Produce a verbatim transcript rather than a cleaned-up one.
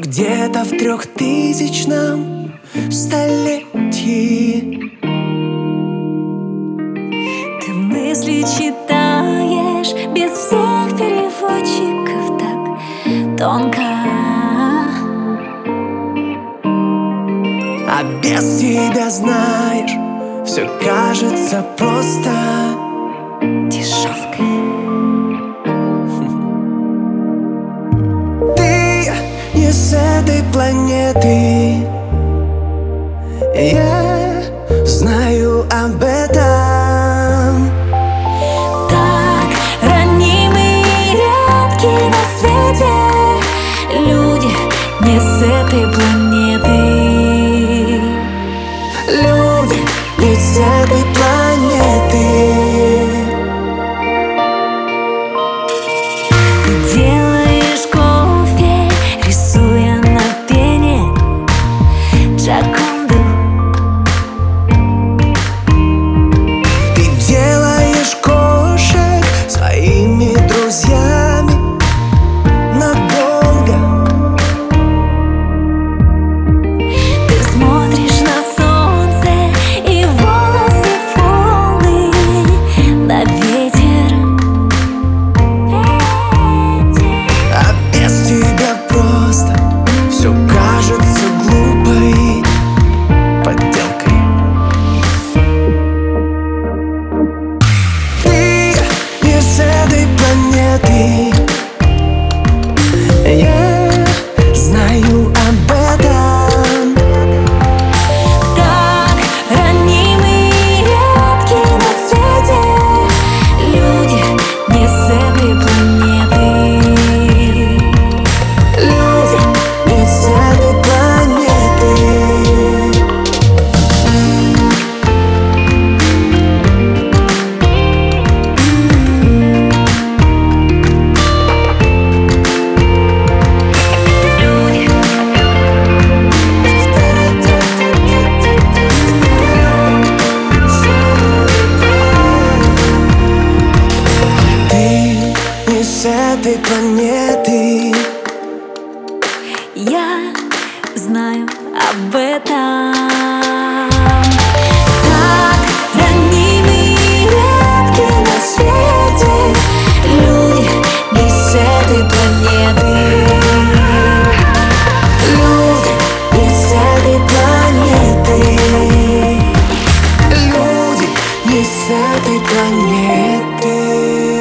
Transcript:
где-то в трехтысячном столетии. Ты мысли читаешь без всех переводчиков так тонко, а без тебя, знаешь, все кажется просто дешевкой. Ты не с этой планеты, я знаю об этом. Так ранимы и редки на свете люди не с этой планеты. Люди не с этой планеты. Ты делаешь кофе, рисуя на пене Джоконду. Ты делаешь кошек своими друзьями надолго. Ты смотришь на солнце и волосы волны на ветер. А без тебя просто все кажется глупой подделкой. Ты не с этой планеты, я знаю об этом. Так ранимы и редки на свете люди не с этой планеты. Люди не с этой планеты. Ты не с этой планеты. Я знаю об этом. Так ранимы и редки на свете люди не с этой планеты. Люди не с этой планеты. Люди не с этой планеты.